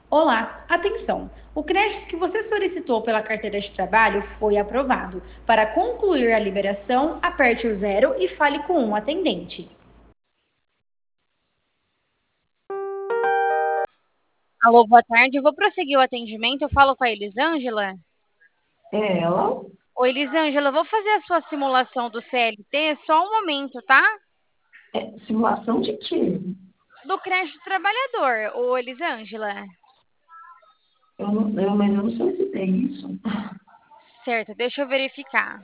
Olá, atenção! O crédito que você solicitou pela carteira de trabalho foi aprovado. Para concluir a liberação, aperte o zero e fale com um atendente. Alô, boa tarde. Eu vou prosseguir o atendimento. Eu falo com a Elisângela. É ela? Oi, Elisângela, eu vou fazer a sua simulação do CLT só um momento, tá? Simulação de quê? Do crédito trabalhador, ô Elisângela. Mas eu não solicitei isso. Certo, deixa eu verificar.